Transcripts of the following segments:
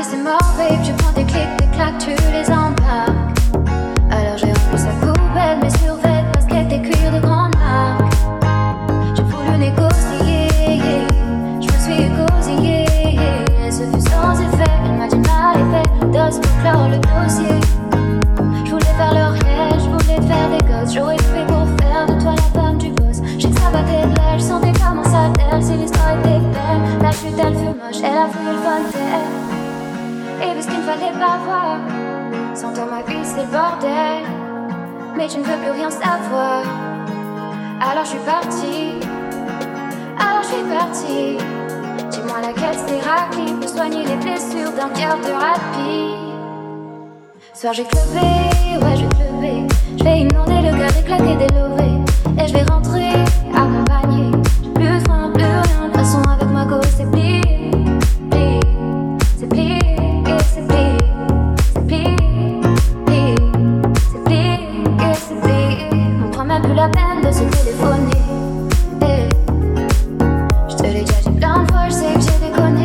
si c'est mort, babe, tu prends tes clics, tes claques, tu les embarques. Alors j'ai rempli sa poubelle, mes survêtements, baskets et cuir de grande marque. J'ai voulu négocier, je me suis égosillé. Ce fut sans effet, elle m'a dit mal et fait, d'os pour clore le dossier. Je voulais faire le réel, je voulais te faire des gosses. J'aurais tout fait pour faire de toi la femme du boss. J'ai que ça battait de l'aile, je sentais comment ça d'elle. Si l'histoire était belle, la chute elle fut moche, elle a voulu le voltaire. Et vu ce qu'il ne fallait pas voir, sans toi ma vie c'est le bordel. Mais tu ne veux plus rien savoir. Alors je suis partie, alors je suis partie. Dis-moi laquelle thérapie peut soigner les blessures d'un cœur de rapide. Ce soir j'ai clubé, ouais j'ai clubé. Je vais inonder le cœur et claquer des lovés. Et je vais rentrer accompagné. J'ai plus de frein, plus rien. De toute façon avec ma go c'est plié, plié. C'est plié, c'est plié. C'est plié, plié. C'est plié, c'est plié. On prend même plus la peine de se téléphoner. Je te l'ai déjà dit plein de fois, je sais que j'ai déconné.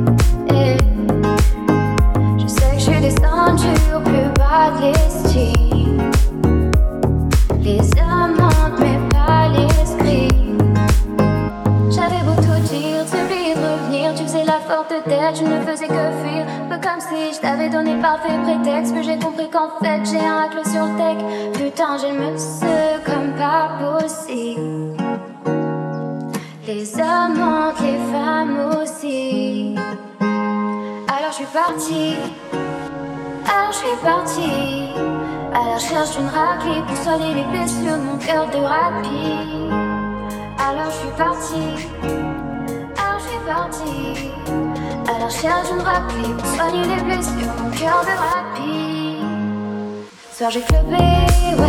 Je sais que je suis descendue au plus bas de l'estime. Les amendes, mais pas l'esprit. J'avais beau tout dire, t'oublier de revenir. Tu faisais la forte tête, je ne faisais que fuir. Peu comme si je t'avais donné parfait prétexte. Puis j'ai compris qu'en fait j'ai un hack sur le tech. Putain j'ai le monsieur comme pas possible. Les hommes mentent, les femmes aussi. Alors je suis partie, alors je suis partie à la recherche d'une raclée pour soigner les blessures de mon cœur de rapide. Alors je suis partie, alors je suis partie à la recherche d'une raclée pour soigner les blessures de mon cœur de rapide. Ce soir j'ai clubé, ouais